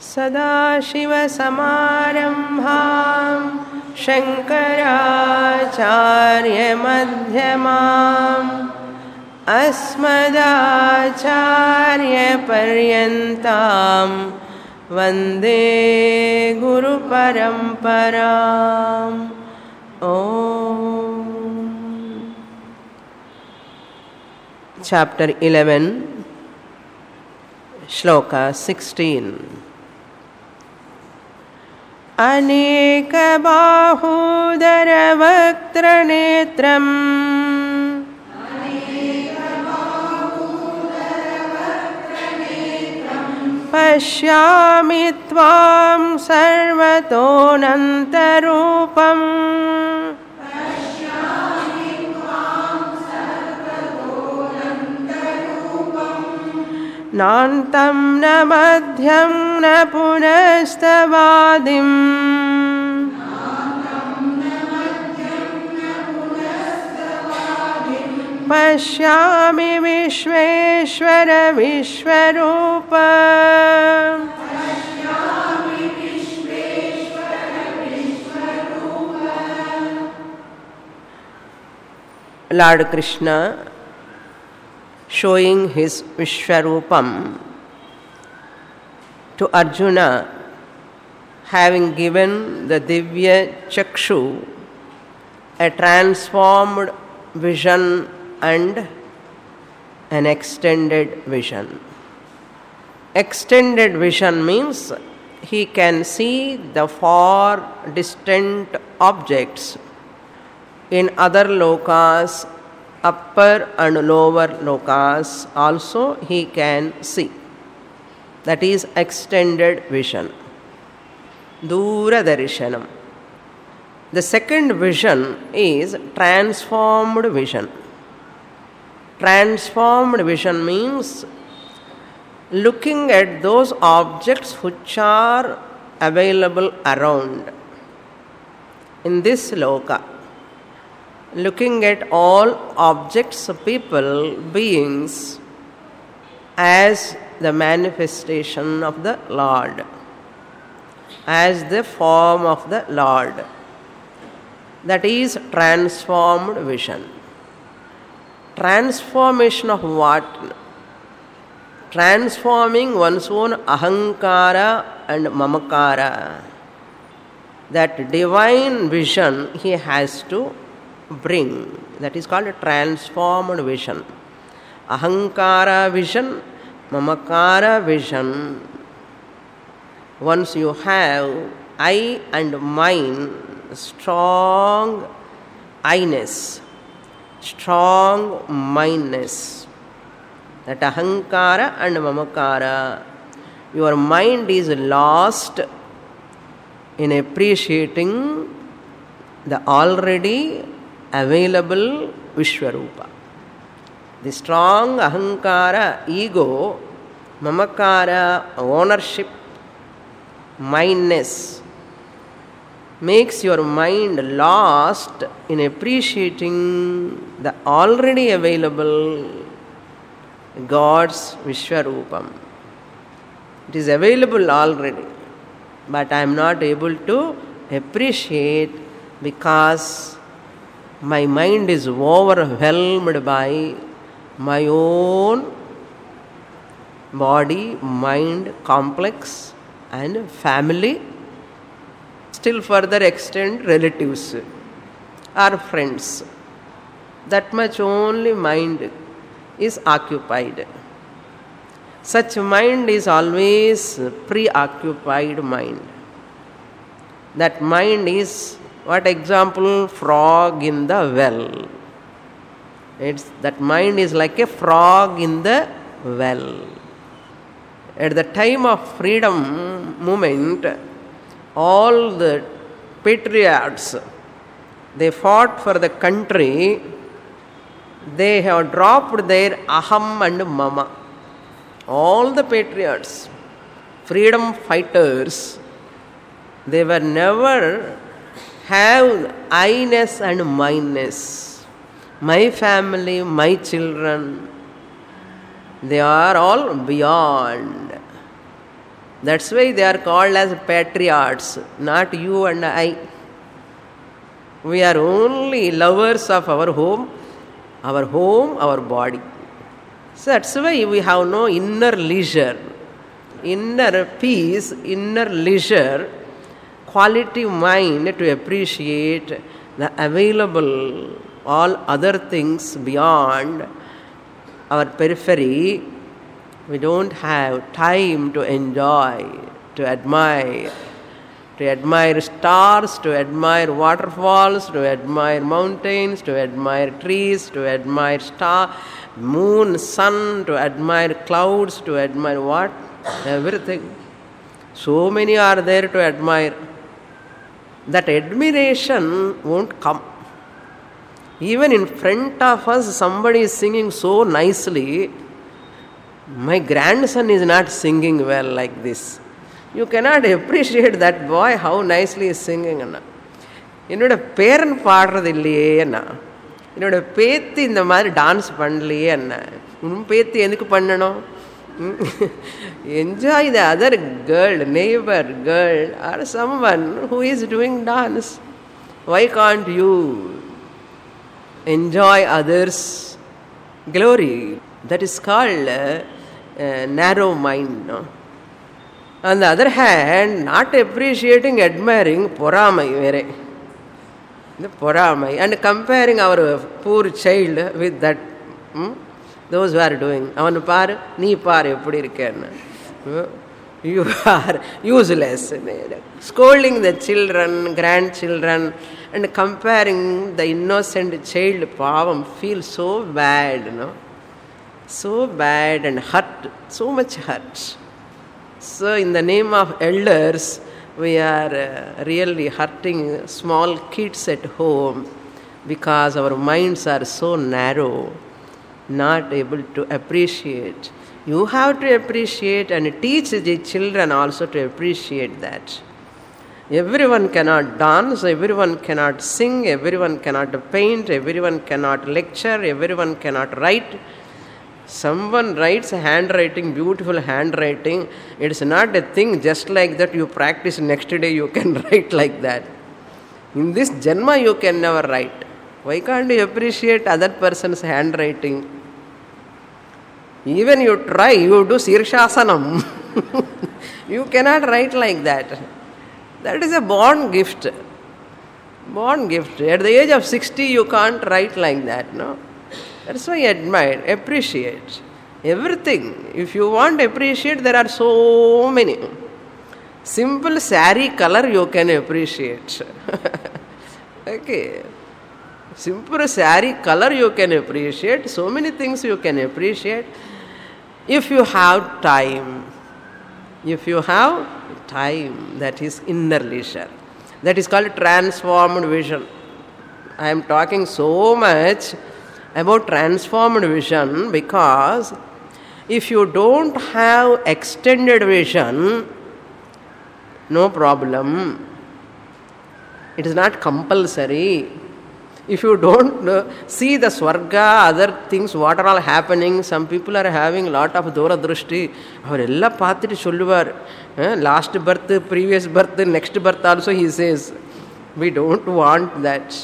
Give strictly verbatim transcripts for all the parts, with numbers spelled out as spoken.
सदाशिवसमारम्भां शङ्कराचार्यमध्यमाम् अस्मदाचार्यपर्यन्तां वन्दे गुरुपरम्पराम्. Om. Chapter eleven, Shloka sixteen. अनेकबाहूदरवक्त्रनेत्रम् पश्यामि त्वां सर्वतोऽनन्तरूपम् नान्तं न मध्यं न पुनस्तवादिम् पश्यामि विश्वेश्वर विश्वरूप. Lord Krishna showing his Vishwarupam to Arjuna, having given the Divya Chakshu, a transformed vision and an extended vision. Extended vision means he can see the far distant objects in other lokas, upper and lower lokas also he can see. That is extended vision. Dura darshanam. The second vision is transformed vision. Transformed vision means looking at those objects which are available around in this loka. Looking at all objects, people, beings as the manifestation of the Lord, as the form of the Lord. That is transformed vision. Transformation of what? Transforming one's own ahankara and mamakara. That divine vision he has to bring. That is called a transformed vision. Ahankara vision, mamakara vision. Once you have I and mine, strong I-ness, strong mindness, that ahankara and mamakara, your mind is lost in appreciating the already available Vishwarupa. The strong ahankara, ego, mamakara, ownership, mindness makes your mind lost in appreciating the already available God's Vishwarupam. It is available already, but I am not able to appreciate because my mind is overwhelmed by my own body, mind, complex and family. Still further extend relatives or friends. That much only mind is occupied. Such mind is always preoccupied mind. That mind is, what example? Frog in the well. It's, that mind is like a frog in the well. At the time of freedom movement, all the patriots, they fought for the country. They have dropped their aham and mama. All the patriots, freedom fighters, they were never have I-ness and mine-ness. My family, my children, they are all beyond. That's why they are called as patriots, not you and I. We are only lovers of our home, our home, our body. So that's why we have no inner leisure, inner peace, inner leisure, quality mind to appreciate the available, all other things beyond our periphery. We don't have time to enjoy, to admire, to admire stars, to admire waterfalls, to admire mountains, to admire trees, to admire star, moon, sun, to admire clouds, to admire what? Everything. So many are there to admire. That admiration won't come. Even in front of us, somebody is singing so nicely. My grandson is not singing well like this. You cannot appreciate that boy, how nicely he is singing. என்னோட பேரன் பாடுறது இல்லையே என்ன, என்னோட பேத்தி இந்த மாதிரி dance பண்ணலையே என்ன, உன் பேத்தி எதுக்கு பண்ணணும்? Enjoy the other girl, neighbor girl, or someone who is doing dance. Why can't you enjoy others' glory? That is called uh, uh, narrow mind. No? On the other hand, not appreciating, admiring, poramai vere. The poramai. And comparing our poor child with that, hmm? Those who are doing. Avanu paaru, nee paaru eppadi irukena. You are useless. Scolding the children, grandchildren, and comparing the innocent child, pavam, feel so bad, no? So bad and hurt, so much hurt. So in the name of elders, we are uh, really hurting small kids at home because our minds are so narrow, not able to appreciate. You have to appreciate and teach the children also to appreciate that. Everyone cannot dance, everyone cannot sing, everyone cannot paint, everyone cannot lecture, everyone cannot write. Someone writes handwriting, beautiful handwriting. It's not a thing just like that you practice, next day you can write like that. In this Janma you can never write. Why can't you appreciate other person's handwriting? Even you try, you do Sirshasanam. You cannot write like that. That is a born gift. Born gift. At the age of sixty you can't write like that, no? That's why admire, appreciate everything. If you want to appreciate, there are so many. Simple sari color you can appreciate. Okay. Simple sari color you can appreciate. So many things you can appreciate. If you have time. If you have time, that is inner leisure. That is called transformed vision. I am talking so much about transformed vision because if you don't have extended vision, no problem. It is not compulsory. If you don't uh, see the Swarga, other things, what are all happening, some people are having lot of Dora Drushti. Avarella pathittu solluvar. Last birth, previous birth, next birth also he says. We don't want that.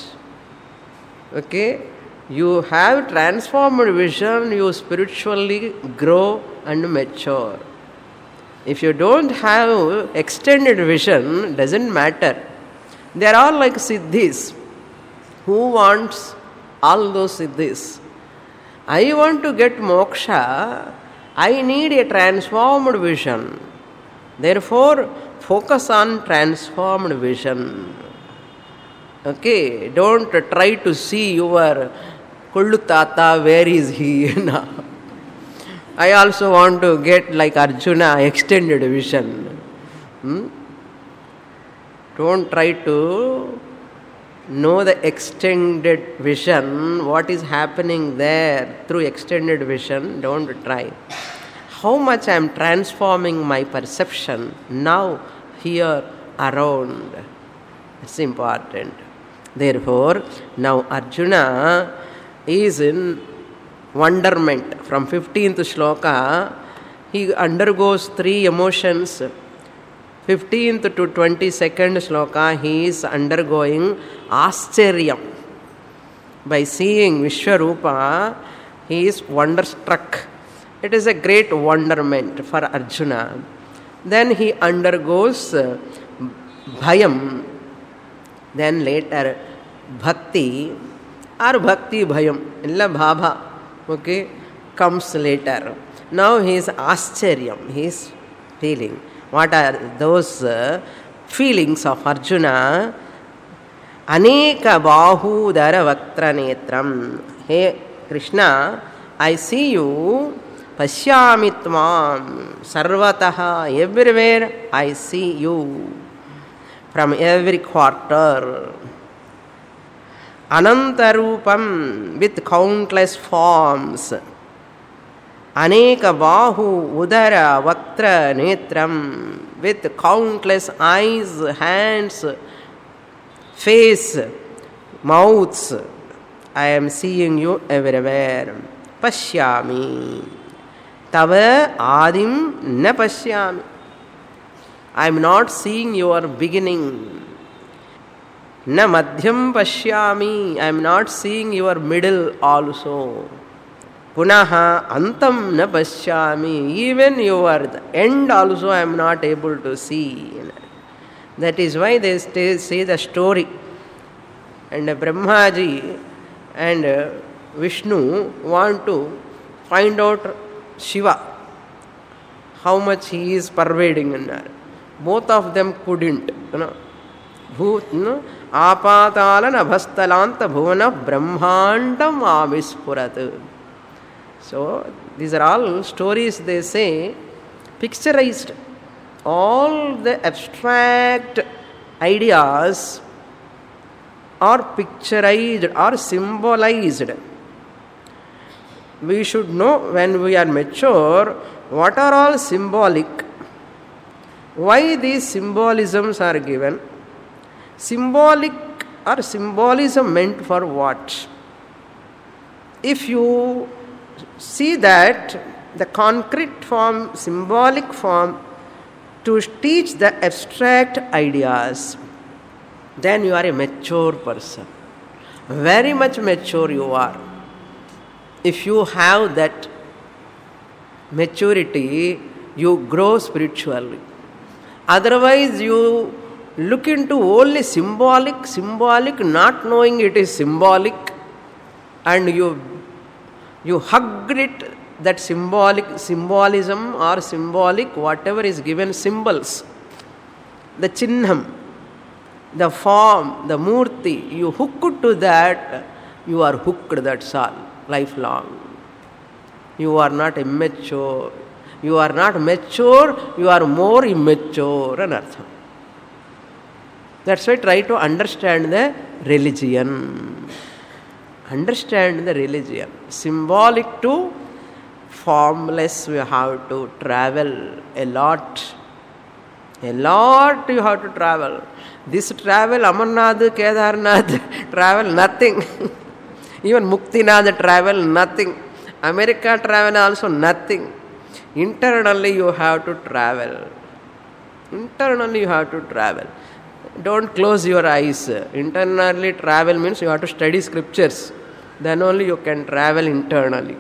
Okay? You have transformed vision, you spiritually grow and mature. If you don't have extended vision, doesn't matter. They are all like siddhis. Who wants all those siddhis? I want to get moksha. I need a transformed vision. Therefore, focus on transformed vision. Okay, don't try to see your Kullu Tata, where is he now? I also want to get like Arjuna, extended vision. Hmm? Don't try to know the extended vision, what is happening there through extended vision. Don't try. How much I am transforming my perception now, here, around. It's important. Therefore, now Arjuna is in wonderment. From fifteenth shloka, he undergoes three emotions. fifteenth to twenty-second shloka, he is undergoing Ascharyam. By seeing Vishwarupa, he is wonderstruck. It is a great wonderment for Arjuna. Then he undergoes uh, Bhayam. Then later, Bhakti or Bhakti Bhayam, illa Bhava, okay, comes later. Now he is Ascharyam, he is feeling. What are those uh, feelings of Arjuna? Aneka Bahu Dara Vaktra Netram. Hey Krishna, I see you. Pashyami Tvam Sarvataha. Everywhere I see you. From every quarter. Anantarupam, with countless forms. Aneka Bahu Udara Vaktra Netram, with countless eyes, hands, face, mouths. I am seeing you everywhere. Pashyami. Tava Adim na Pashyami. I am not seeing your beginning. Na Madhyam Pashyami. I am not seeing your middle also. Punaha Antam na Pashyami. Even your the end also I am not able to see. That is why they say the story. And Brahmaji and Vishnu want to find out Shiva, how much he is pervading in her. Both of them couldn't. You know. Bhut, you know, Apatala nabhastalanta bhuvana brahmandam avispurat. So, these are all stories they say, picturized. All the abstract ideas are picturized or symbolized. We should know when we are mature what are all symbolic, why these symbolisms are given. Symbolic or symbolism meant for what? If you see that the concrete form, symbolic form, to teach the abstract ideas, then you are a mature person. Very much mature you are. If you have that maturity, you grow spiritually. Otherwise, you look into only symbolic, symbolic, not knowing it is symbolic, and you you hugged it, that symbolic symbolism or symbolic, whatever is given, symbols, the chinnam, the form, the murti, you hook to that, you are hooked, that's all, lifelong. You are not immature. You are not mature, you are more immature, anartham. That's why try to understand the religion. Understand the religion. Symbolic to formless, we have to travel a lot. A lot you have to travel. This travel, Amarnath, Kedarnath, travel, nothing. Even Muktinath travel, nothing. America travel also, nothing. Internally you have to travel. Internally you have to travel. Don't close your eyes. Internally travel means you have to study scriptures. Then only you can travel internally.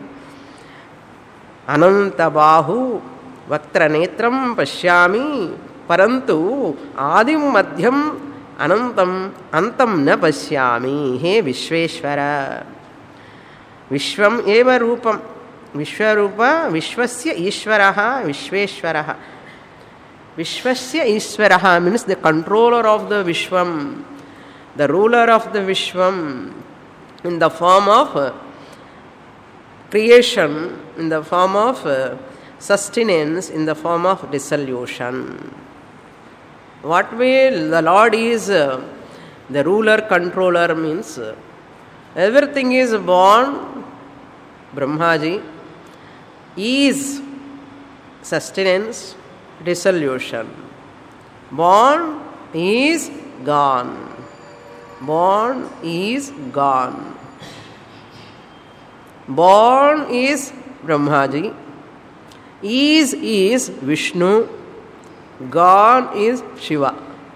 Ananta Bahu Vaktra Netram Pashyami Parantu Adim Madhyam Anantam Antam na Pashyami. He Vishweshwara. Vishvam eva rupam. Vishwarupa Vishwasya Ishwaraha Vishweshwaraha. Vishwasya Ishwaraha means the controller of the Vishwam, the ruler of the Vishwam, in the form of creation, in the form of sustenance, in the form of dissolution. What way the Lord is the ruler, controller means everything is born, Brahmaji, is sustenance, dissolution. Born is gone. Born is gone. Born is Brahmaji. Is is Vishnu. gone is Shiva.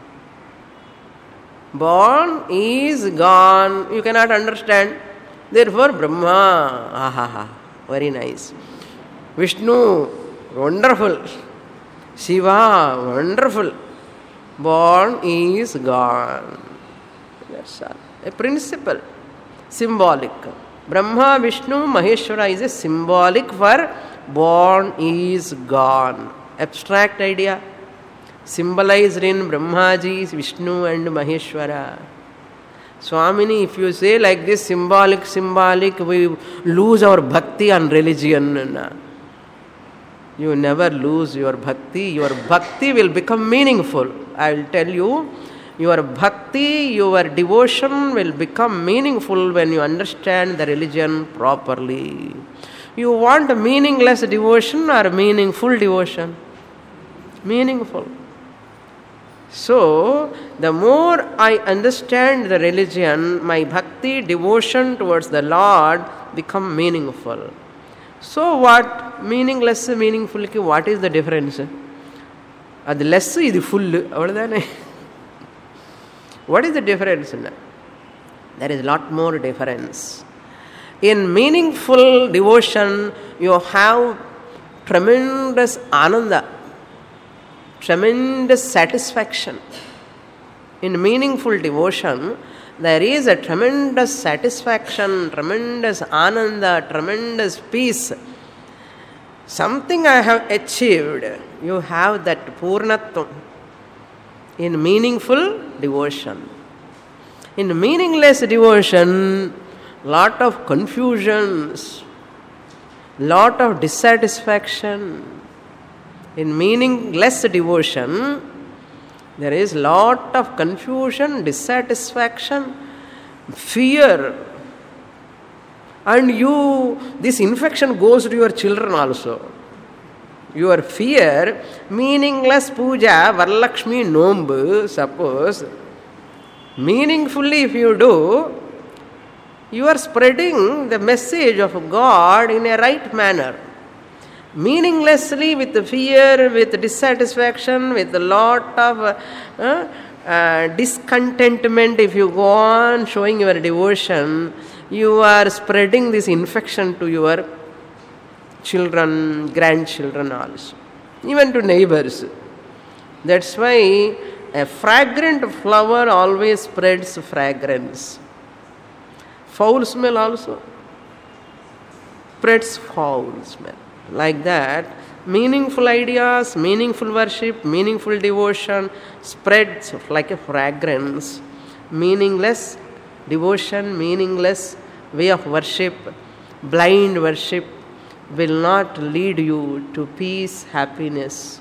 Born is gone. You cannot understand. Therefore, Brahma. Ahaha. Very nice. Vishnu, wonderful. Shiva, wonderful. Born is gone. That's all. A principle. Symbolic. Brahma, Vishnu, Maheshwara is a symbolic for born is gone. Abstract idea. Symbolized in Brahmaji, Vishnu and Maheshwara. Swamini, if you say like this, symbolic, symbolic, we lose our bhakti and religion. You never lose your bhakti. Your bhakti will become meaningful. I will tell you, your bhakti, your devotion will become meaningful when you understand the religion properly. You want meaningless devotion or meaningful devotion? Meaningful. So, the more I understand the religion, my bhakti, devotion towards the Lord become meaningful. So what? Meaningless, meaningful, what is the difference? The less is the full. What is the difference? There is a lot more difference. In meaningful devotion, you have tremendous ananda, tremendous satisfaction. In meaningful devotion, there is a tremendous satisfaction, tremendous ananda, tremendous peace. Something I have achieved. You have that purnatvam in meaningful devotion. In meaningless devotion, lot of confusions, lot of dissatisfaction. In meaningless devotion, there is lot of confusion, dissatisfaction, fear. And you, this infection goes to your children also. Your fear, meaningless puja, Varalakshmi nombu, suppose, meaningfully if you do, you are spreading the message of God in a right manner. Meaninglessly, with the fear, with dissatisfaction, with a lot of uh, uh, discontentment, if you go on showing your devotion, you are spreading this infection to your children, grandchildren also, even to neighbors. That's why a fragrant flower always spreads fragrance. Foul smell also spreads foul smell. Like that, meaningful ideas, meaningful worship, meaningful devotion spreads like a fragrance. Meaningless devotion, meaningless way of worship, blind worship will not lead you to peace, happiness,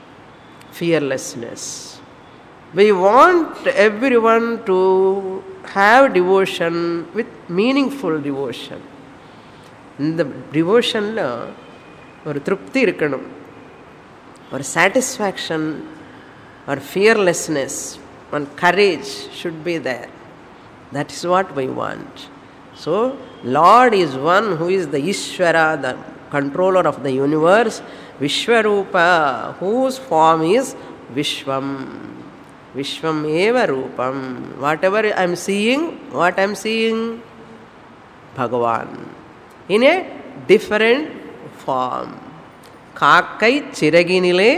fearlessness. We want everyone to have devotion with meaningful devotion. In the devotion, ஒரு திருப்தி இருக்கணும், ஒரு satisfaction or fearlessness, one courage should be there. That is what we want. So, Lord is one who is the Ishvara, the controller of the universe, Vishwarupa, whose form is Vishwam. Vishwam eva Rupam. Whatever I am seeing, what I am seeing? Bhagavan. In a different form. காக்கை சிறகினிலே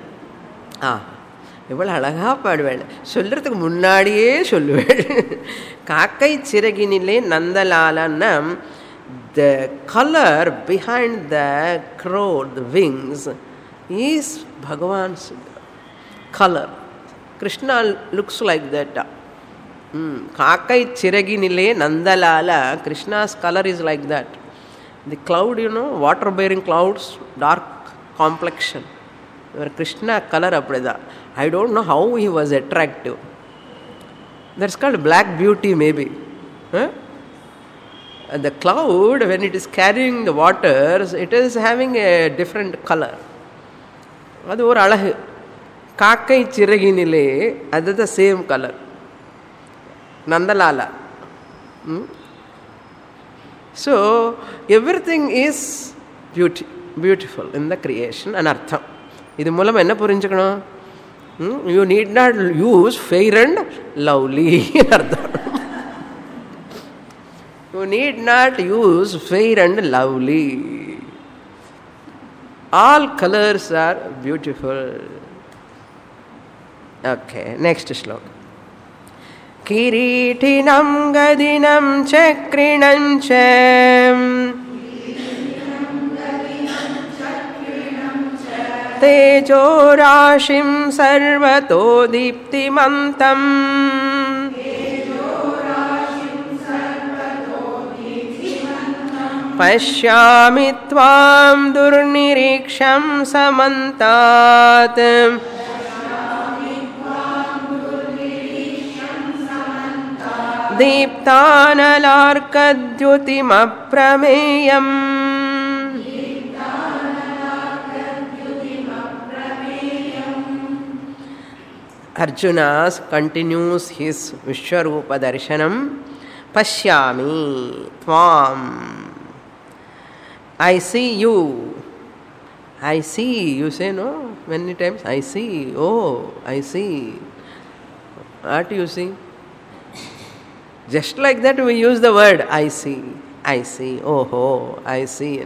ஆ இவ்வளோ அழகாக பாடுவேன், சொல்கிறதுக்கு முன்னாடியே சொல்லுவேன். காக்கை சிறகினிலே நந்தலாலன்னா, the color behind the crow, the wings, is Bhagavan's color. Krishna looks like that. காக்கை சிறகினிலே Nandalala, Krishna's color is like that. The cloud, you know, water bearing clouds, dark complexion. Your Krishna color appreda. I don't know how he was attractive. That's called black beauty maybe. Huh? And the cloud, when it is carrying the waters, it is having a different color. அது ஒரு அழகு. காக்கை சிறகினிலே, அது the same color. Nandalala. Hmm? So, everything is beauty, beautiful in the creation and artham. இது மூலம் என்ன புரிஞ்சுக்கணும்? Hmm? You need not use fair and lovely. You need not use fair and lovely. All colors are beautiful. Okay, next sloka. Kiritinam gadinam chakrinam cham tejo rashim sarvato diptimantam pashyami tvam durniriksham samantat diptanalarkadyutimaprameyam. Arjuna continues his Vishwarupa Darshanam. Pashyami tvam. I see you. I see. You say no? Many times. I see. Oh, I see. What do you see? Just like that we use the word I see. I see. Oh, ho, I see.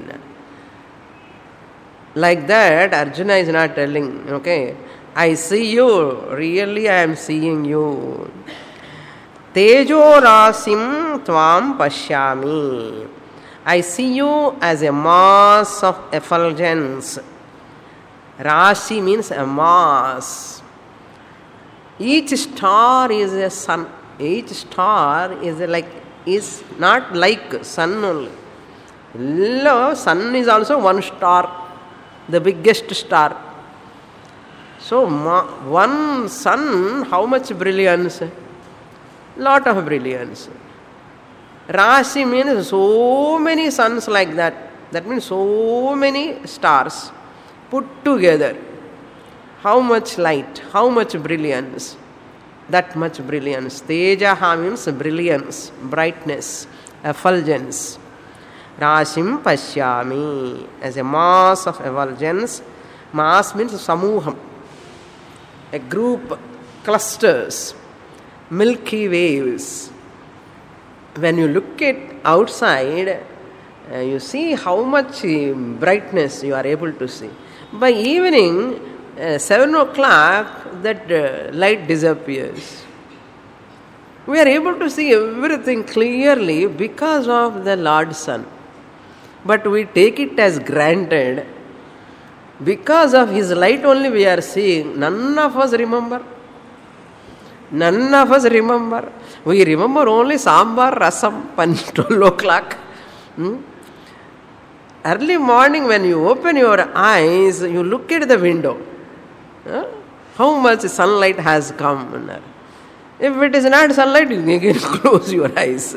Like that Arjuna is not telling, okay, I see you. Really I am seeing you. Tejo rasim tvam pashyami. I see you as a mass of effulgence. Rasi means a mass. Each star is a sun. Each star is a like is not like sun only. Sun is also one star, the biggest star. So one sun, how much brilliance? Lot of brilliance. Rasi means so many suns like that. That means so many stars put together. How much light, how much brilliance. That much brilliance. Tejaha means brilliance, brightness, effulgence. Rasim pashyami. As a mass of effulgence. Mass means samuham. A group, clusters, milky waves. When you look at outside, uh, you see how much uh, brightness you are able to see. By evening, uh, seven o'clock, that uh, light disappears. We are able to see everything clearly because of the Lord Sun. But we take it as granted. Because of His light only we are seeing. None of us remember. None of us remember. We remember only sambar, rasam, pan, twelve o'clock. Hmm? Early morning when you open your eyes, you look at the window. Huh? How much sunlight has come. If it is not sunlight, you can close your eyes.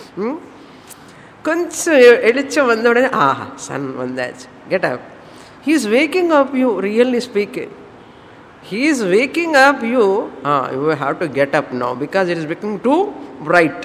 Koncham elicham vandodane, ah, sun vandach. Get up. He is waking up you, really speaking. He is waking up you, ah, you have to get up now because it is becoming too bright.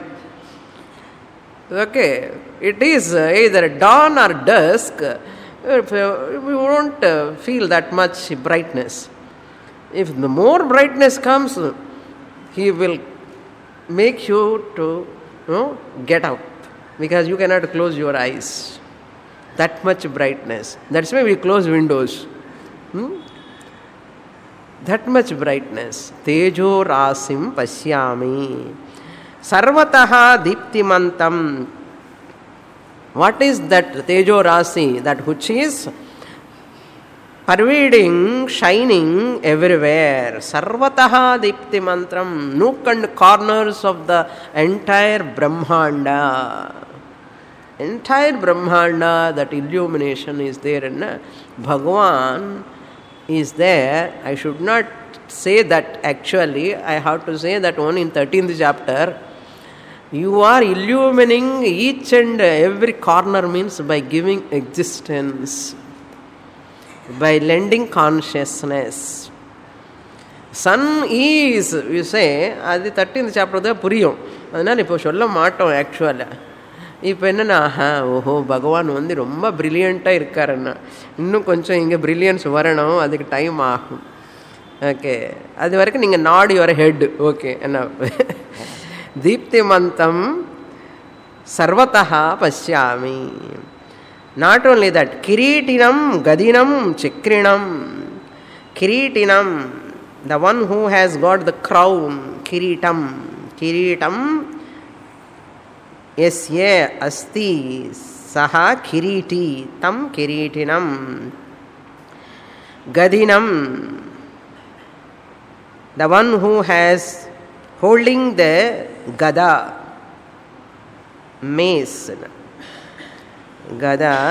Okay, it is either dawn or dusk, we won't feel that much brightness. If the more brightness comes, He will make you to you know, get up because you cannot close your eyes. That much brightness. That's why we close windows. Hmm? That much brightness. Tejo rasim pashyami. Sarvataha diptimantam. What is that Tejo rasi? That which is pervading, shining everywhere. Sarvataha diptimantram. Nook and corners of the entire Brahmanda. Entire Brahmanda, that illumination is there. And Bhagavan is there. I should not say that actually. I have to say that only in thirteenth chapter. You are illumining each and every corner means by giving existence. By lending consciousness. Sun is, you say, that's the thirteenth chapter of Puriyam. That's why we don't say actually. இப்போ என்னன்னா ஓஹோ பகவான் வந்து ரொம்ப பிரில்லியண்ட்டாக இருக்காருன்னா இன்னும் கொஞ்சம் இங்கே பிரில்லியன்ஸ் வரணும், அதுக்கு டைம் ஆகும். ஓகே, அது வரைக்கும் நீங்கள் நாட் யுவர் ஹெட். ஓகே, என்ன தீப்திமந்தம் சர்வதா பஷ்யாமி. Not only that, Kiritinam, Gadinam, Chakrinam. Kiritinam, the one who has got the crown, Kiritam. Kiritam, Yasya Asti, Saha Kiriti, Tam Kiritinam. Gadinam, the one who has holding the Gada, mace. Gada.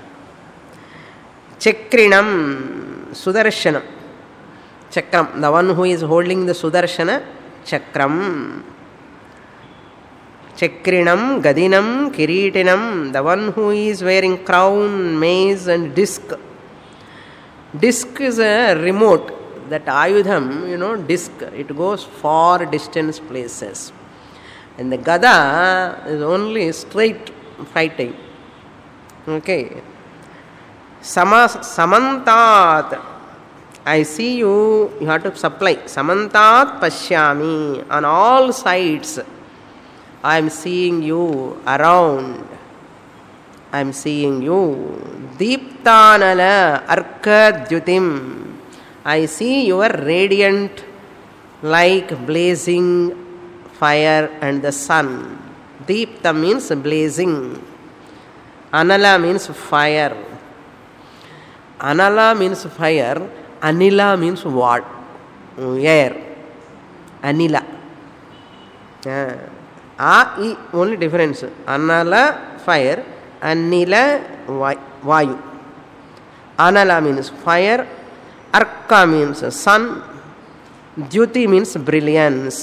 Chakrinam, Sudarshanam. Chakram, the one who is holding the Sudarshana Chakram. Chakrinam, Gadinam, Kiritinam, the one who is wearing crown, mace and disc. Disc is a remote. That Ayudham, you know, disc, it goes far distance places. And the Gada is only straight fighting. Okay. Sama, Samantat, I see you, you have to supply. Samantat Pashyami, on all sides, I am seeing you around. I am seeing you. Deeptanala Arkadyutim, I see your radiant like blazing fire and the sun. Deepta means blazing. Anala means fire. Anala means fire. Anila means what? Air. Anila. Yeah. A, E, only difference. Anala, fire. Anila, vayu. Anala means fire. Arka means sun. Dyuti means brilliance.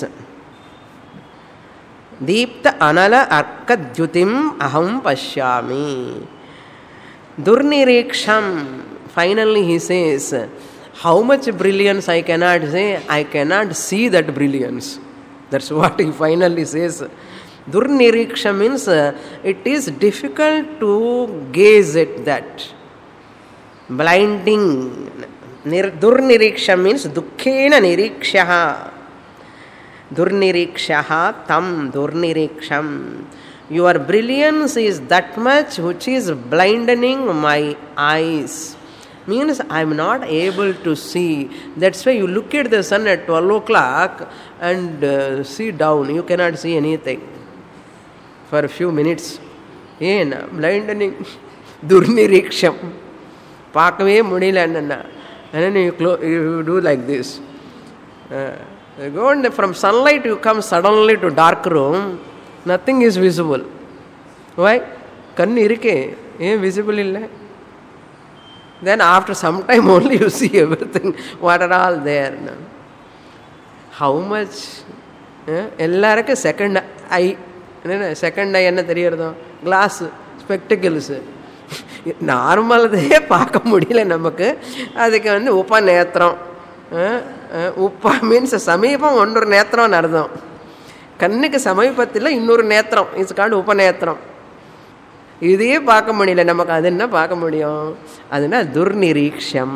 Deepta anala arka dyutim aham pashyami. Durniriksham. Finally he says, how much brilliance I cannot say, I cannot see that brilliance. That's what he finally says. Durniriksham means uh, it is difficult to gaze at that. Blinding. Durniriksham means dukkena nirikshaha. Durnirikshaha tam durniriksham. Your brilliance is that much which is blinding my eyes. Means I am not able to see. That's why you look at the sun at twelve o'clock and uh, see down. You cannot see anything for a few minutes. Ena blinding. Durniriksham. Paakave mudila anna. And then you, clo- you do like this. Uh, you go and from sunlight you come suddenly to dark room. Nothing is visible. Why? Kannu irukke. Em visible illa. Then after some time only you see everything. What are all there? No? How much? Ellarukku second eye. Second eye enna theriyadho? Glass, spectacles. நார்மலதே பார்க்க முடியல நமக்கு. அதுக்கு வந்து உப நேத்திரம். உப்பா means சமீபம் ஒன்றொரு நேத்திரம்னு அர்த்தம். கண்ணுக்கு சமீபத்தில் இன்னொரு நேத்திரம், இட்ஸ் கால்டு உபநேத்திரம். இதையே பார்க்க முடியல நமக்கு. அது என்ன பார்க்க முடியும்? அதுனா துர்நிரீக்ஷம்.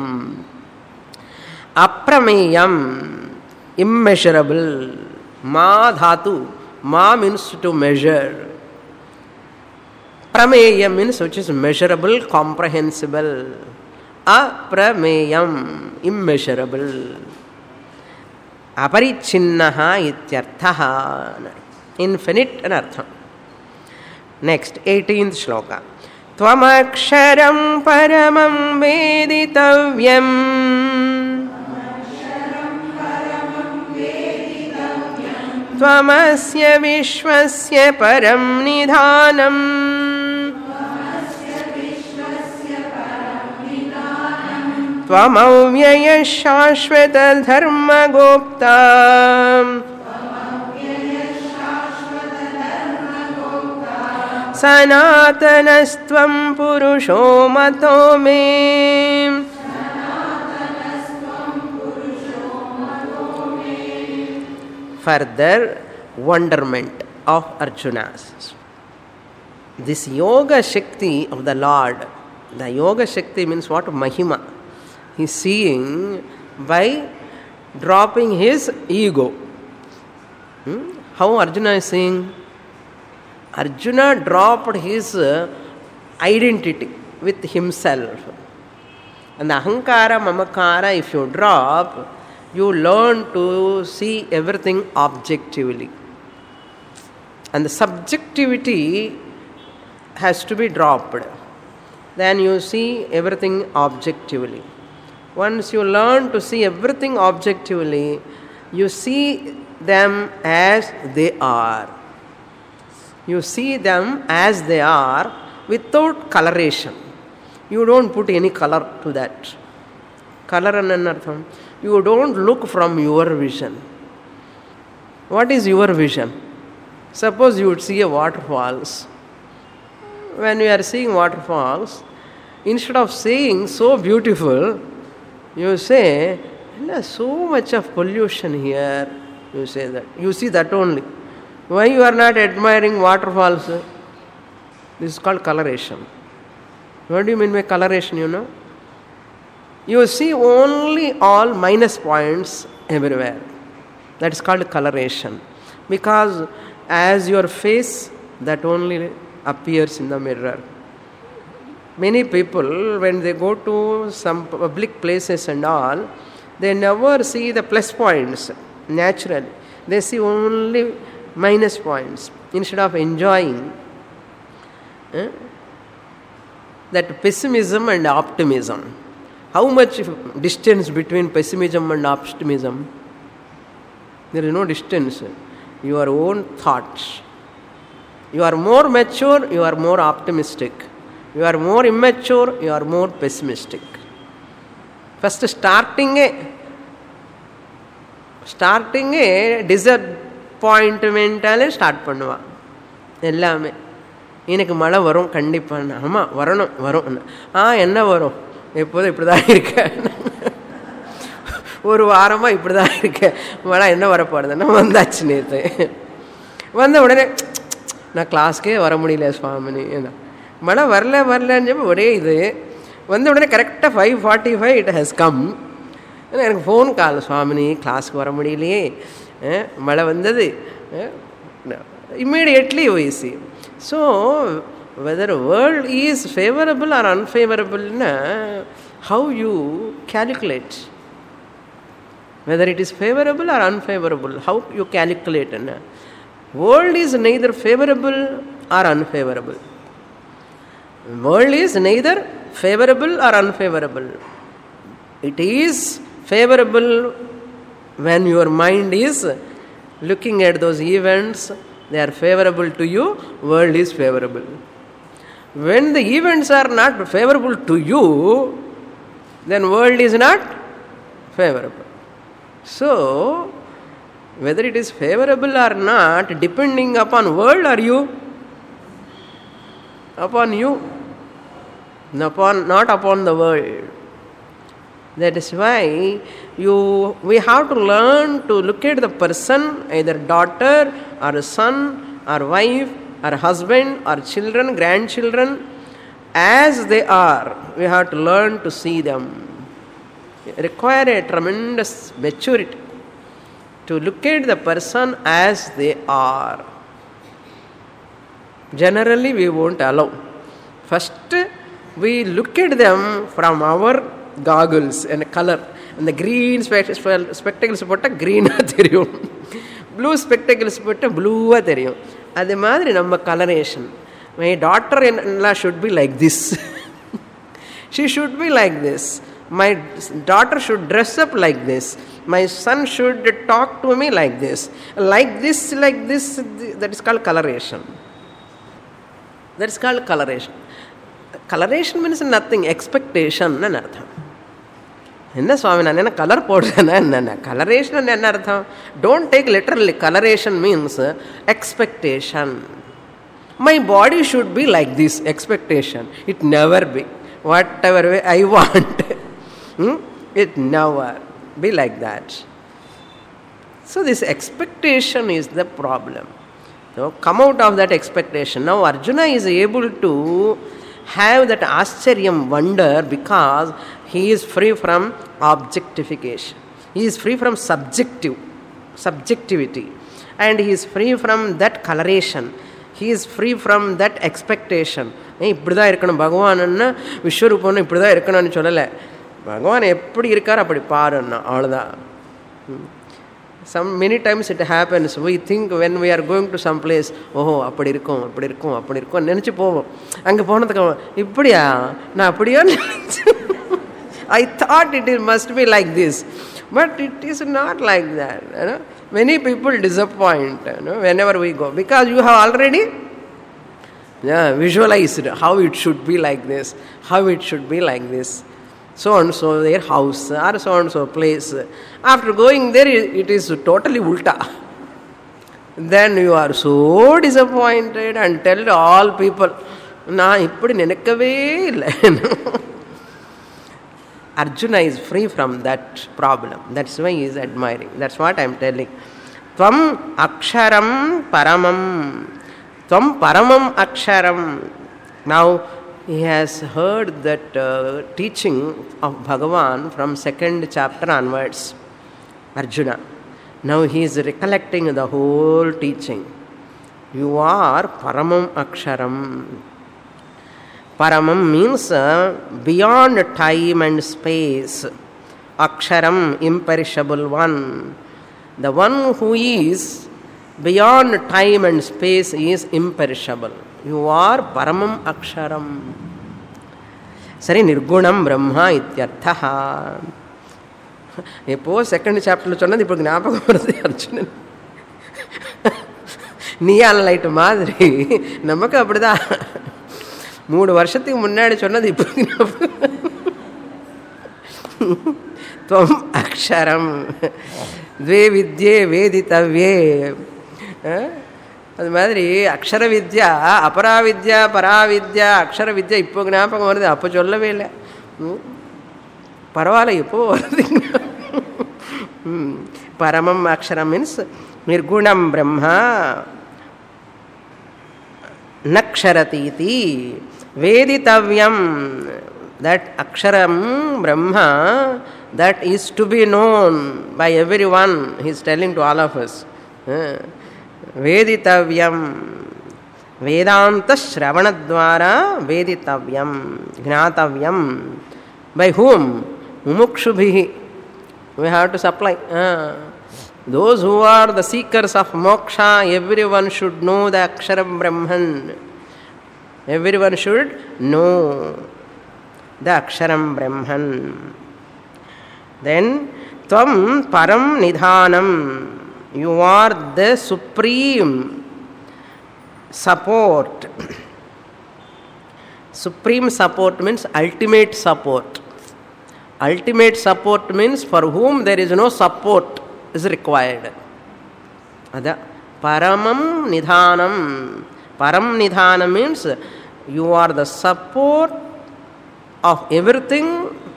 அப்ரமேயம், immeasurable. மா தாத்து, மா means to measure. Prameyam means which is measurable, comprehensible. Aprameyam, immeasurable. Aparichinnaha ityarthaha, infinite anartham. Next, eighteenth shloka. Tvamaksharam paramam veditavyam. Tvamasya vishwasya param nidhanam. Tvamavyaya shashvata dharma gopta. Sanatanastvam purusho mato me. Further wonderment of Arjuna's. This yoga shakti of the Lord. The yoga shakti means what? Mahima. He is seeing by dropping his ego. Hmm? How Arjuna is saying? Arjuna dropped his identity with himself. And the ahankara, mamakara, if you drop, you learn to see everything objectively. And the subjectivity has to be dropped. Then you see everything objectively. Once you learn to see everything objectively, you see them as they are. You see them as they are without coloration. You don't put any color to that. Color and anartham. You don't look from your vision. What is your vision? Suppose you would see a waterfalls. When you are seeing waterfalls, instead of saying so beautiful, you say, so much of pollution here. You say that. You see that only. Why you are not admiring waterfalls? This is called coloration. What do you mean by coloration, you know? You see only all minus points everywhere. That is called coloration. Because as your face, that only appears in the mirror. Many people, when they go to some public places and all, they never see the plus points naturally. They see only minus points instead of enjoying eh, that pessimism and optimism. How much distance between pessimism and optimism? There is no distance. Your own thoughts. You are more mature, you are more optimistic. You are more immature, you are more pessimistic. First starting a starting a disappointment start பண்ணுவா எல்லாமே. எனக்கு மழை வரும் கண்டிப்பாக. ஆமாம் வரணும் வரும். ஆ என்ன வரும்? எப்போதும் இப்படி தான் இருக்க. ஒரு வாரமாக இப்படி தான் இருக்க. மழை என்ன வரப்போடுதுன்னா வந்தாச்சு நேற்று. வந்த உடனே நான் கிளாஸ்க்கே வர முடியல சுவாமினி. மழை வரல வரலன்னு சொல்லி ஒரே இது. வந்த உடனே கரெக்டாக five forty five it has come. எனக்கு ஃபோன் கால், சுவாமினி கிளாஸ்க்கு வர முடியலையே, மழை வந்தது. Immediately we see. So, whether world is favorable or unfavorable, na, how you calculate? Whether it is favorable or unfavorable, how you calculate? Na? World is neither favorable or unfavorable. World is neither favorable or unfavorable. It is favorable when your mind is looking at those events. They are favorable to you, world is favorable. When the events are not favorable to you, then world is not favorable. So, whether it is favorable or not, depending upon world or you, upon you, upon, not upon the world. That is why you we have to learn to look at the person, either daughter or son or wife or husband or children, grandchildren, as they are. We have to learn to see them. It requires a tremendous maturity to look at the person as they are. Generally, we won't allow. First, we look at them from our goggles and color. And the green spectacles போட்டால் க்ரீனாக தெரியும், blue spectacles போட்டால் ப்ளூவாக தெரியும். அது மாதிரி நம்ம coloration. My daughter என்ன should be like this, she should be like this, my daughter should dress up like this, my son should talk to me like this, like this like this. That is called coloration. That is called coloration. Coloration means nothing, expectation ன்னு அர்த்தம். என்ன சுவாமி நான் என்ன colour போடுறேன்னா என்ன coloration என்ன அர்த்தம்? Don't take literally. Coloration means expectation. My body should be like this, expectation. It never be. Whatever way I want, it never be like that. So this expectation is the problem. So come out of that expectation. Now Arjuna is able to have that ascharya, wonder, because he is free from objectification. He is free from subjective, subjectivity. And he is free from that coloration. He is free from that expectation. இப்படி தான் இருக்கணும் பகவான்னு விஸ்வரூபம்னு இப்படி தான் இருக்கணும்னு சொல்லலை. பகவான் எப்படி இருக்கார் அப்படி பாருன்னா அவ்வளோதான். Some many times it happens, we think when we are going to some place, ஓஹோ அப்படி இருக்கும் அப்படி இருக்கும் அப்படி இருக்கும் நினச்சி போவோம். அங்கே போனதுக்கு இப்படியா நான் அப்படியோ I thought it must be like this, but it is not like that. You know? Many people disappoint, you know, whenever we go, because you have already yeah, visualized how it should be like this, how it should be like this. So and so their house or so and so place. After going there, it is totally ulta. Then you are so disappointed and tell all people, na ippadi nenakkave illa. Arjuna is free from that problem. That's why he is admiring. That's what I am telling. Tvam aksharam paramam. Tvam paramam aksharam. Now he has heard that uh, teaching of Bhagavan from second chapter onwards. Arjuna. Now he is recollecting the whole teaching. You are paramam aksharam. Paramam means uh, beyond time and space. Aksharam, imperishable one. The one who is beyond time and space is imperishable. You are Paramam Aksharam. Sari Nirgunam Brahma ityarthaha. Epo second chapter lo sonnadhu ipo gnapakam varudhu Arjunan. Neon light மாதிரி நமக்கு அப்படிதான். மூணு வருஷத்துக்கு முன்னாடி சொன்னது இப்போ துவம் அக்ஷரம் द्वे வித்யே வேதித்தவ்யே. அது மாதிரி அக்ஷர வித்யா அபராவித்யா பராவித்யா அக்ஷர வித்யா இப்போ ஞாபகம் வருது, அப்போ சொல்லவே இல்லை. பரவாயில்ல இப்போ வருது. பரமம் அக்ஷரம் மீன்ஸ் நிர்குணம் பிரம்மா நக்ஷரதீதி veditavyam, that aksharam brahma, that is to be known by everyone. He is telling to all of us. Veditavyam, vedanta shravanadvara veditavyam, gnatavyam. By whom? Mumukshubhihi. We have to supply. Ah. Those who are the seekers of moksha, everyone should know the aksharam brahman. Everyone should know the aksharam brahman. Then tvam param nidhanam. You are the supreme support. Supreme support means ultimate support. Ultimate support means for whom there is no support is required. Ada paramam nidhanam. Param nidhanam means you are the support of everything.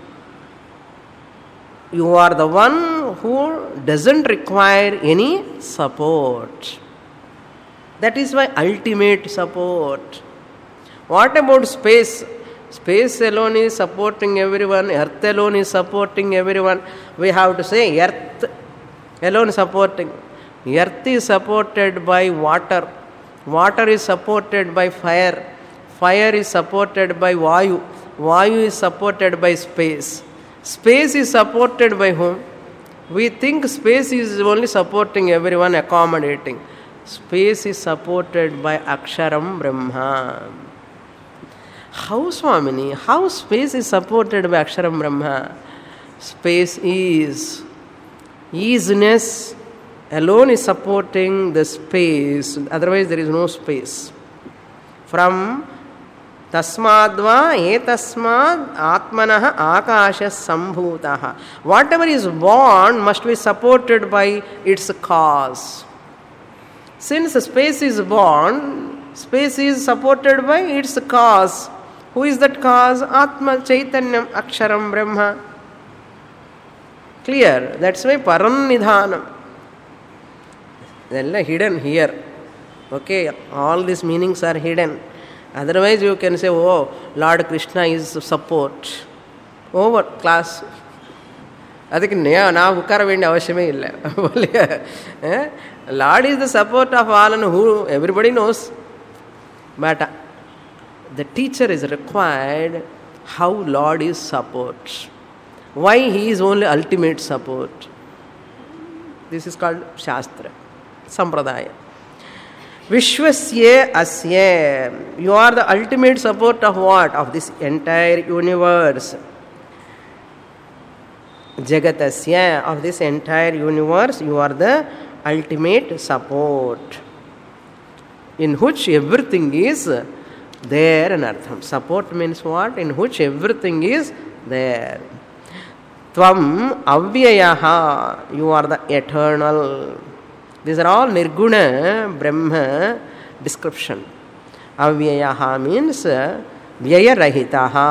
You are the one who doesn't require any support. That is why ultimate support. What about space? Space alone is supporting everyone. Earth alone is supporting everyone. We have to say earth alone supporting. Earth is supported by water. Water is supported by fire. Fire is supported by Vayu. Vayu is supported by space. Space is supported by whom? We think space is only supporting everyone, accommodating. Space is supported by Aksharam Brahma. How, Swamini? How space is supported by Aksharam Brahma? Space is easiness alone is supporting the space, otherwise there is no space. From tasmadva etasmad atmanah akasha sambhutah. Whatever is born must be supported by its cause. Since space is born, space is supported by its cause. Who is that cause? Atma Chaitanyam Aksharam Brahma. Clear? That's why Param Nidhanam. They're hidden here. Okay, all these meanings are hidden. Otherwise you can say, oh, Lord Krishna is support. Over, class. அதுக்கு நான் உட்கார வேண்டிய அவசியமே இல்லை. Lord is the support of all and who everybody knows. But the teacher is required how Lord is support. Why he is only ultimate support. This is called Shastra, Sampradaya. Vishwasya asya. You are the ultimate support of what? Of this entire universe. Jagatasya. Of this entire universe, you are the ultimate support. In which everything is there in Artham. Support means what? In which everything is there. Tvam avyayaha. You are the eternal. These are all Nirguna Brahma description. Avyayaha means vyayarahitaha.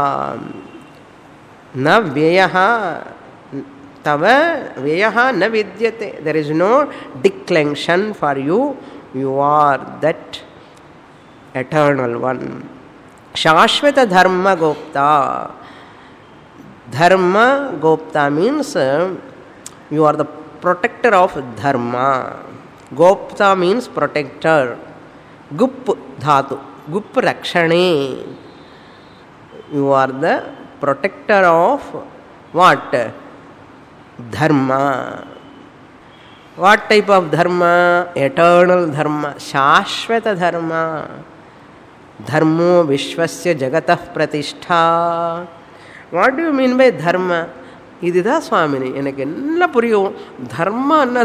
Na vyayaha tava vyayaha na vidyate. There is no declension for you. You are that eternal one. Shashvata dharma gopta. Dharma gopta means you are the protector of dharma. Gopta means protector. Gup dhatu. Gup rakshane. You are the protector of what? Dharma. What type of dharma? Eternal dharma. Shashvata dharma. Dharmo vishwasya jagatah pratishtha. What do you mean by dharma? இதுதான் சுவாமினி எனக்கு என்ன புரியும். தர்மா என்ன?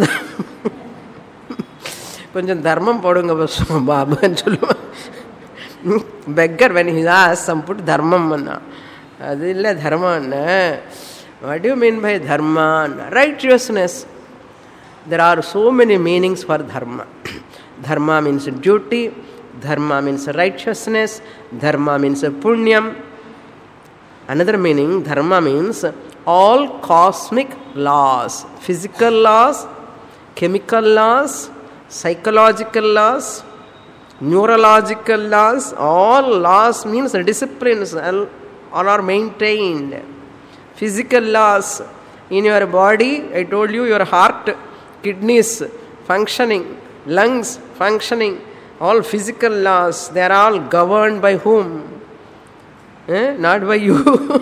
கொஞ்சம் தர்மம் போடுங்க பாபான்னு சொல்லுவான். Beggar when he asks some put தர்மம் பண்ணா அது இல்லை தர்மம் என்ன. What do you mean by dharma? Righteousness. There are so many meanings for dharma. Dharma means duty. Dharma means righteousness. Dharma means punyam. Another meaning, dharma means all cosmic laws, physical laws, chemical laws, psychological laws, neurological laws. All laws means disciplines, all are maintained. Physical laws in your body, I told you, your heart, kidneys functioning, lungs functioning, all physical laws, they are all governed by whom? Eh? Not by you.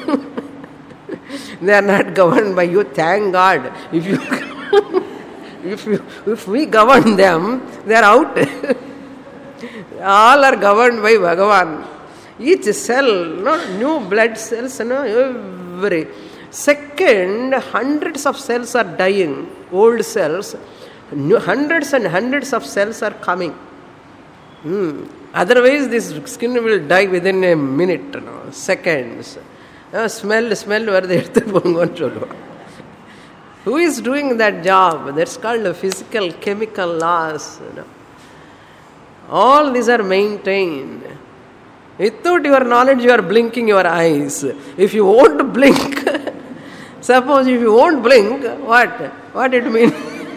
They are not governed by you, thank God. If you if you if we govern them, they are out. All are governed by Bhagavan. Each cell, no, new blood cells, no, every second hundreds of cells are dying, old cells, new, hundreds and hundreds of cells are coming. Hmm. Otherwise this skin will die within a minute, no, seconds. Uh, smell, smell, who is doing that job? That's called physical, chemical laws. You know. All these are maintained. Without your knowledge, you are blinking your eyes. If you won't blink, suppose if you won't blink, what? What it mean?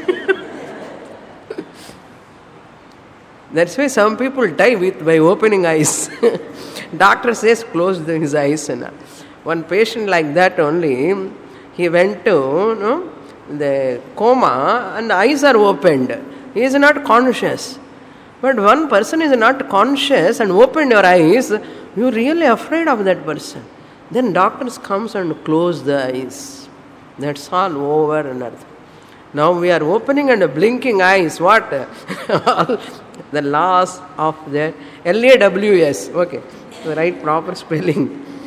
That's why some people die with by opening eyes. Doctor says close his eyes. One patient like that only, he went to you know, the coma and eyes are opened. He is not conscious. But one person is not conscious and opened your eyes, you are really afraid of that person. Then doctors comes and close the eyes. That's all over and earth. Now we are opening and blinking eyes. What? The laws of the L A W S. Okay, the right proper spelling.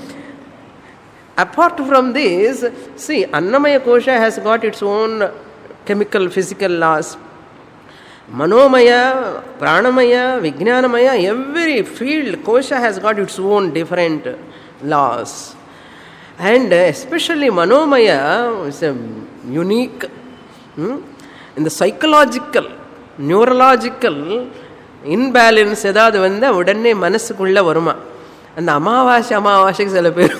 Apart from this, see, Annamaya Kosha has got its own chemical, physical laws. Manomaya, Pranamaya, Vijnanamaya, every field, Kosha has got its own different laws. And especially Manomaya is a unique, hmm, in the psychological, neurological imbalance ஏதாவது வந்தால் உடனே மனசுக்குள்ளே வருமா. அந்த அமாவாசை அமாவாசைக்கு சில பேர்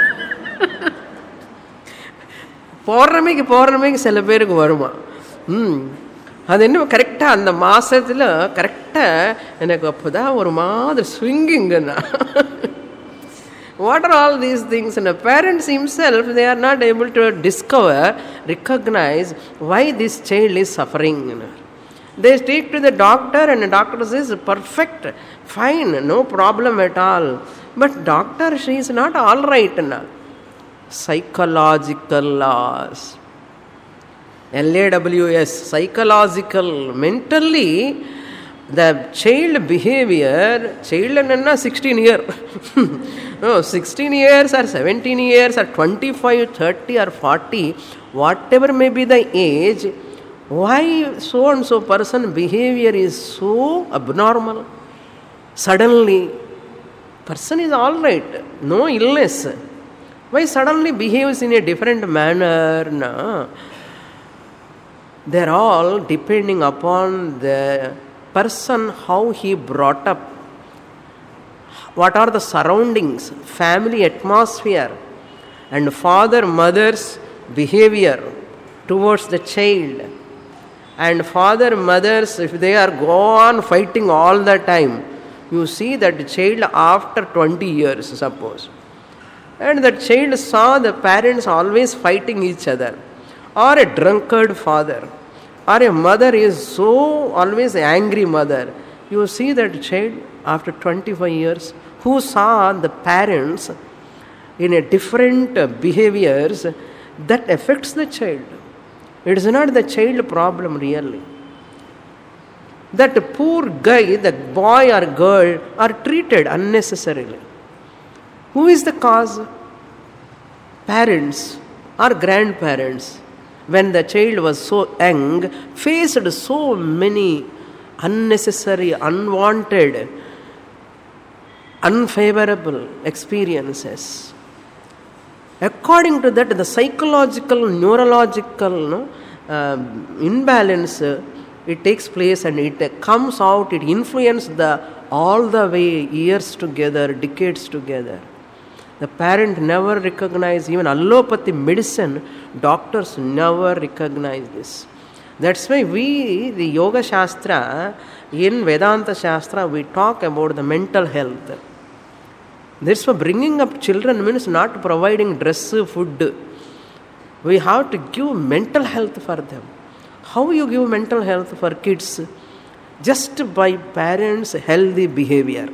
பௌர்ணமிக்கு பௌர்ணமிக்கு சில பேருக்கு வருமா. ம் அது என்ன கரெக்டாக அந்த மாதத்தில் கரெக்டாக எனக்கு அப்போ தான் ஒரு மாதிரி ஸ்விங்கிங்கன்னா What are all these things? And the parents himself, they are not able to discover, recognize why this child is suffering. They take to the doctor and the doctor says, perfect, fine, no problem at all. But doctor, she is not all right now. Psychological laws. L A W S, psychological, mentally, the child behavior, child and sixteen years, no, sixteen years or seventeen years or twenty-five, thirty or forty, whatever may be the age, why so and so person behavior is so abnormal? Suddenly, person is all right, no illness. Why suddenly behaves in a different manner? No? They are all depending upon the person, how he brought up, what are the surroundings, family atmosphere, and father, mother's behavior towards the child. And father, mothers, if they are go on fighting all the time, you see that child after twenty years, suppose, and the child saw the parents always fighting each other, or a drunkard father, or a mother is so always angry mother, you see that child after twenty-five years who saw the parents in a different behaviors, that affects the child. It is not the child problem really. That poor guy, the boy or girl, are treated unnecessarily. Who is the cause? Parents or grandparents. When the child was so young, faced so many unnecessary, unwanted, unfavorable experiences. According to that, the psychological, neurological no, uh, imbalance, uh, it takes place and it comes out, it influences the all the way, years together, decades together. The parent never recognize, even allopathy medicine, doctors never recognize this. That's why we, the Yoga Shastra, in Vedanta Shastra, we talk about the mental health. This for bringing up children means not providing dress, food. We have to give mental health for them. How you give mental health for kids? Just by parents' healthy behavior.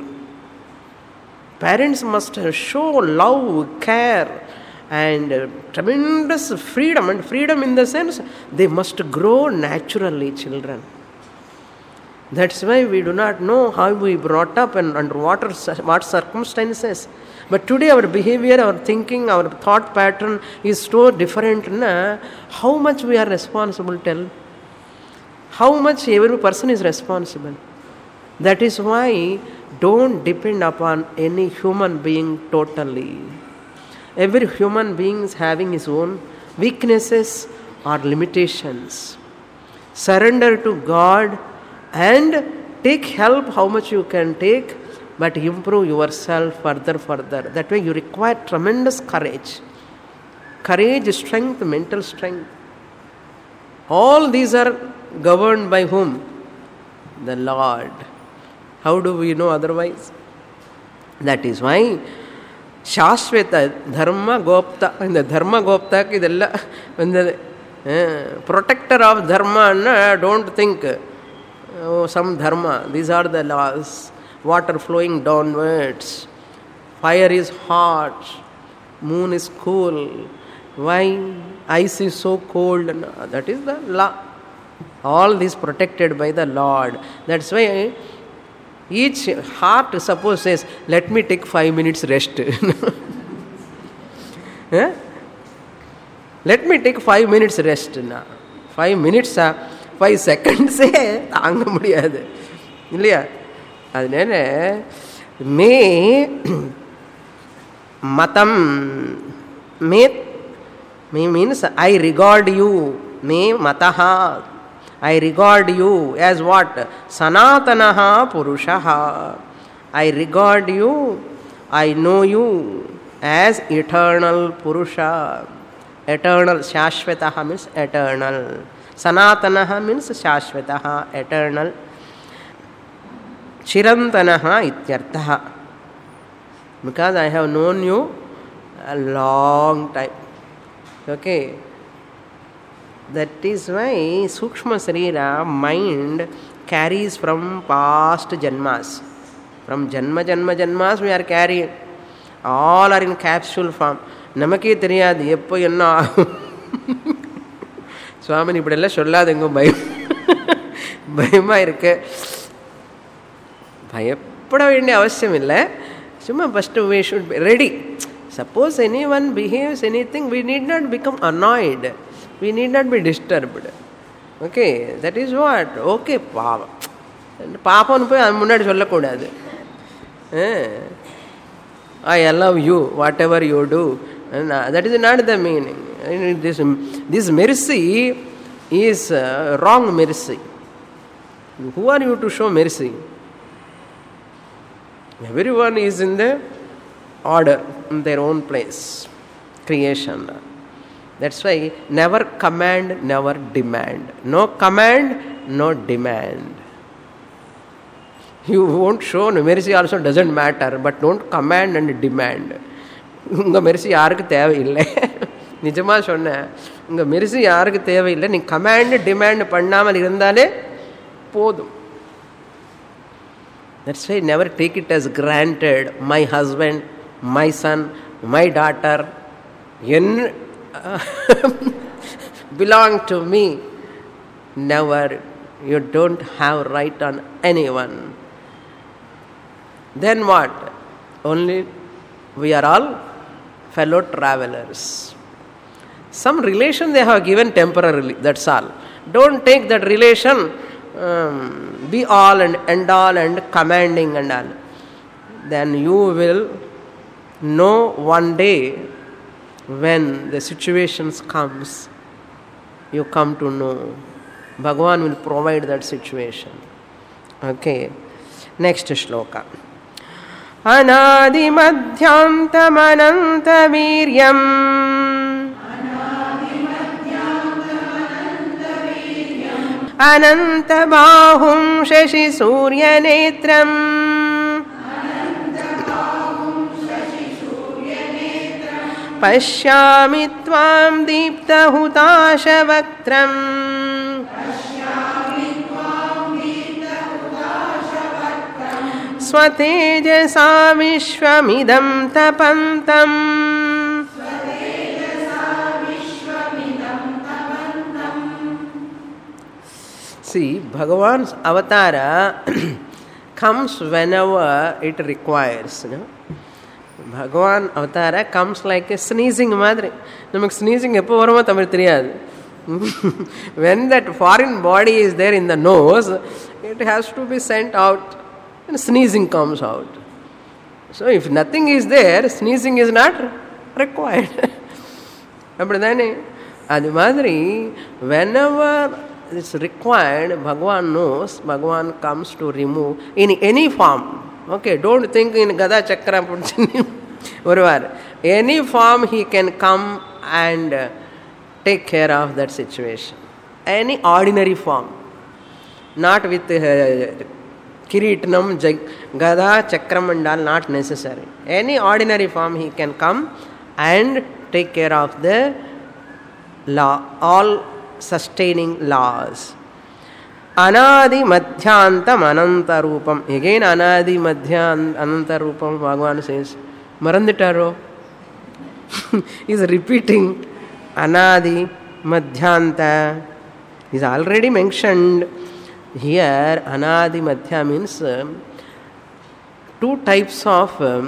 Parents must show love, care, and tremendous freedom. And freedom in the sense, they must grow naturally, children. That's why we do not know how we brought up and under what, what circumstances. But today our behavior, our thinking, our thought pattern is so different. Na? How much we are responsible, tell? How much every person is responsible? That is why don't depend upon any human being totally. Every human being is having his own weaknesses or limitations. Surrender to God and take help how much you can take, but improve yourself further, further. That way you require tremendous courage. Courage, strength, mental strength. All these are governed by whom? The Lord. How do we know otherwise? That is why Shashveta, Dharma Gopta, and the Dharma Gopta idella, when the uh, protector of Dharma, don't think oh, some Dharma. These are the laws. Water flowing downwards. Fire is hot. Moon is cool. Why? Ice is so cold. No, that is the law. All this protected by the Lord. That's why each heart, suppose, says, let me take five minutes rest. eh? Let me take five minutes rest. Now. Five minutes, five seconds, தாங்க முடியாது இல்லையா? அதனால மே மதம் மே மே means I regard you. May மதஹா. I regard you as what? Sanatanaha Purushaha. I regard you, I know you as eternal Purusha. Eternal, Shashvataha means eternal. Sanatanaha means Shashvataha, eternal. Chirantanaha ityartaha. Because I have known you a long time. Okay. That is why Sukshma Sarira, mind, carries from past janmas. From janma, janma, janmas we are carrying. All are in capsule form. Namake theriyadu eppo enna Swamini இப்படியெல்லாம் சொல்லாதீங்க பயம் பயமா இருக்கு பயப்பட வேண்டிய அவசியம் இல்லை சும்மா first we should be ready. Suppose anyone behaves anything, we need not become annoyed, we need not be disturbed. Okay, that is what. Okay, பாவம் பாப்பம்னு போய் அது முன்னாடி சொல்லக்கூடாது. I love you, whatever you do. And uh, that is not the meaning. This, this mercy is uh, wrong mercy. Who are you to show mercy? Everyone is in the order, in their own place. Creation. That's why never command, never demand. No command, no demand. You won't show mercy also doesn't matter, but don't command and demand. உங்கள் மெரிசி யாருக்கு தேவையில்லை நிஜமாக சொன்னேன் உங்கள் மெரிசி யாருக்கு தேவையில்லை நீ command demand பண்ணாமல் இருந்தாலே போதும் that's why never take it as granted my husband, my son, my daughter என் belong to me. Never. You don't have right on anyone. Then what? Only we are all fellow travelers. Some relation they have given temporarily, that's all. Don't take that relation, um, be all and end all and commanding and all. Then you will know one day when the situations comes, you come to know. Bhagavan will provide that situation. Okay. Next shloka. Anadi madhyantam ananta viryam ananta bahum shashi surya netram pashyami tvam deepta hutasha vaktram स्वतेजसा विश्वमिदं तपन्तं See, Bhagavan's avatara comes whenever it requires. You know? Bhagavan avatara comes like a sneezing madri. Namak sneezing eppo varumo tamil theriyadu. When that foreign body is there in the nose, it has to be sent out. And sneezing comes out. So if nothing is there, sneezing is not required. Adi madri, whenever it's required, Bhagavan knows, Bhagavan comes to remove in any form. Okay, don't think in Gada Chakra Puruvar. Any form he can come and take care of that situation. Any ordinary form. Not with uh, Kiritanam, Gada, Chakramandal, not necessary. Any ordinary form he can come and take care of the law, all sustaining laws. Anadi Madhyantam Ananta Rupam. Again Anadi Madhyan Ananta Rupam, Bhagavan says. Maranditaro. He is repeating Anadi Madhyanta. He is already mentioned. Here, Anadi Madhya means uh, two types of um,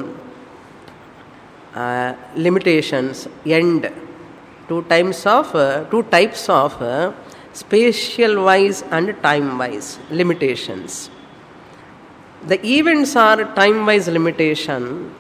uh, limitations, end. Two types of uh, two types of uh, spatial-wise and time-wise limitations. The events are time-wise limitation,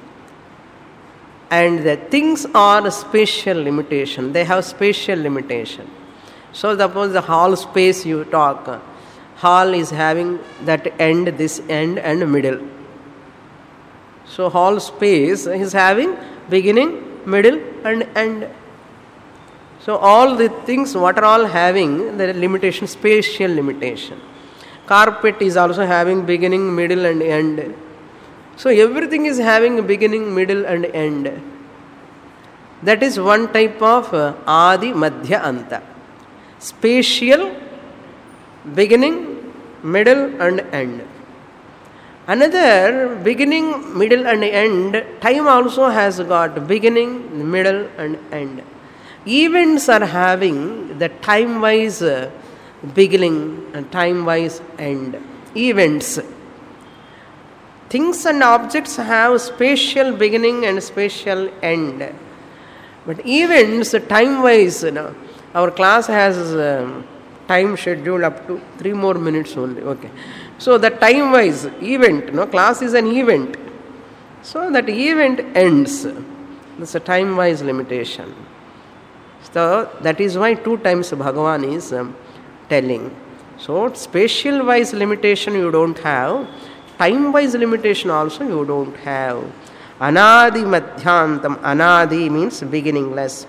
and the things are spatial limitation. They have spatial limitation. So, suppose the hall space you talk. Hall is having that end, this end and middle. So hall space is having beginning, middle and end. So all the things what are all having the limitation, spatial limitation. Carpet is also having beginning, middle and end. So everything is having a beginning, middle and end. That is one type of uh, Adi, Madhya, Anta. Spatial, beginning, middle and end. Another beginning, middle and end, time also has got beginning, middle and end. Events are having the time-wise uh, beginning and time-wise end. Events. Things and objects have spatial beginning and spatial end. But events, time-wise, you know, our class has uh, time scheduled up to three more minutes only. Okay. So the time-wise event, no, class is an event. So that event ends. That's a time-wise limitation. So that is why two times Bhagavan is um, telling. So spatial-wise limitation you don't have. Time-wise limitation also you don't have. Anadi madhyantam. Anadi means beginningless.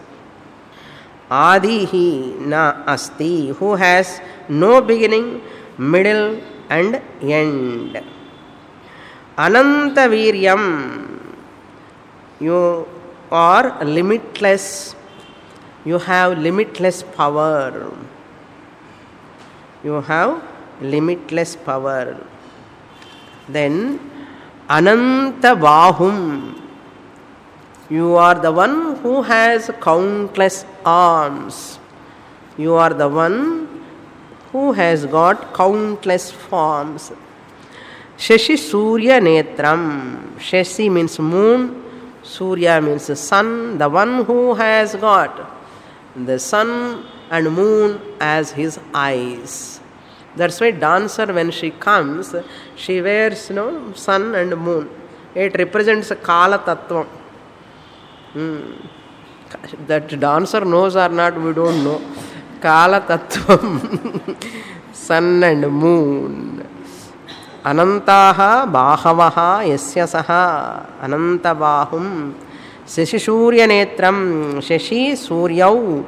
Adihi na asti. Who has no beginning, middle and end. Ananta viryam. You are limitless. You have limitless power. You have limitless power. Then Ananta Bahum. You are the one who has countless arms. You are the one who has got countless forms. Shashi Surya Netram. Shashi means moon. Surya means the sun. The one who has got the sun and moon as his eyes. That's why dancer, when she comes, she wears, you know, sun and moon. It represents a Kala Tattva. Hmm. That dancer knows or not, we don't know. Kala Tattvam. Sun and moon. Anantaha Bahavaha Yasya Saha Ananta Bahum. Shashi Surya Netram. Shashi Suryau.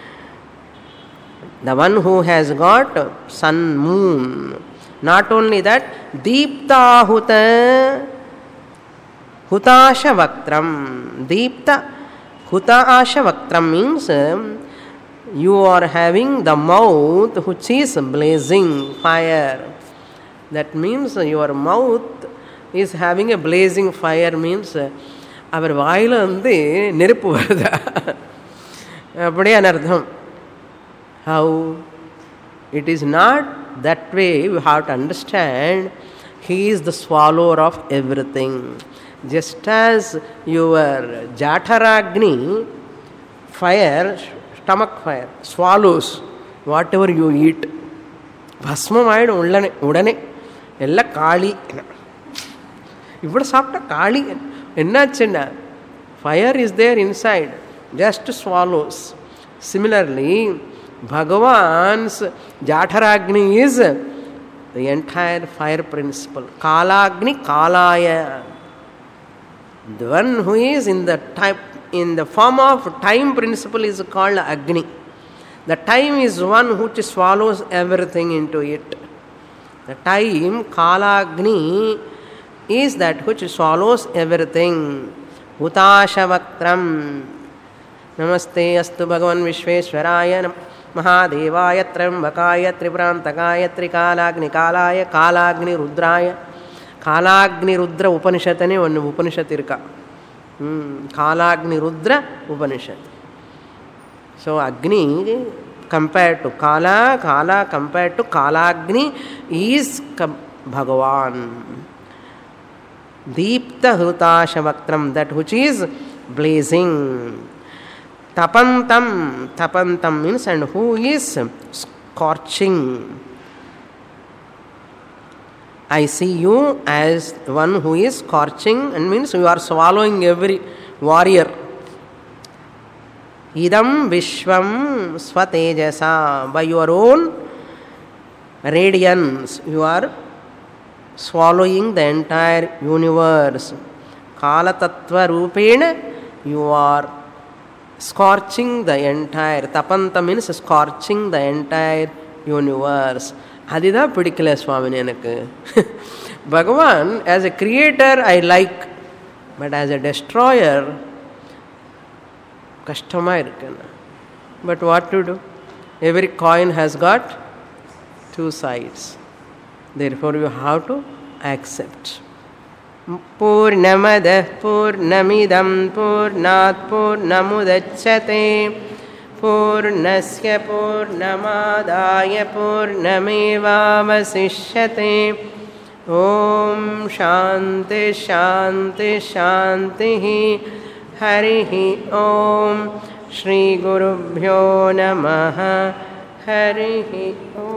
The one who has got sun, moon. Not only that, Deepta Huta Hutasha Vaktram. Deepta Hutasha Vaktram means you are having the mouth which is blazing fire. That means your mouth is having a blazing fire, means அவர் வாயில வந்து நெருப்பு வருதா அப்படியே அனர்த்தம். How? It is not that way. You have to understand he is the swallower of everything. Just as your Jatharagni fire, stomach fire, swallows whatever you eat. பஸ்மமாயிடும் உள்ளனே உடனே எல்லாம் காளி. இவ்வளோ சாப்பிட்டா காளி என்னாச்சுன்னா fire is there inside, just swallows. Similarly, Bhagavan's Jatharagni is the entire fire principle. Kalagni Kalaya. The one who is in the type, in the form of time principle is called Agni. The time is one which swallows everything into it. The time, Kalagni, is that which swallows everything. Hutashavakram. Namaste astu Bhagavan Vishveshwaraya Mahadevaya Trambakaya Triprantakaya Trikalagni Kalaya Kalagni Rudraya. Kalagni Rudra Upanishadane one Upanishad irka. Hmm. Kalagni Rudra Upanishad. So Agni compared to Kala, Kala compared to Kalagni is Bhagavan. Deepta Hutashavakram, that which is blazing. Tapantam, tapantam means and who is scorching. I see you as one who is scorching, and means you are swallowing every warrior. Idam Vishwam Swatejasa, by your own radiance, you are swallowing the entire universe. Kala Tattva Rupena, you are scorching the entire. Tapanta means scorching the entire universe. அதுதான் பிடிக்கல சுவாமினி எனக்கு. பகவான் as a creator I like, but as a destroyer கஷ்டமா இருக்குன்னு. But what to do? Every coin has got two sides. Therefore you have to accept. Purnamada purnamidam purnat purnamudachyate purnasya purnamadaya purnamevavasishyate. Om shanti shanti shanti. Harihi Om. Shri Gurubhyo Namaha. Harihi Om.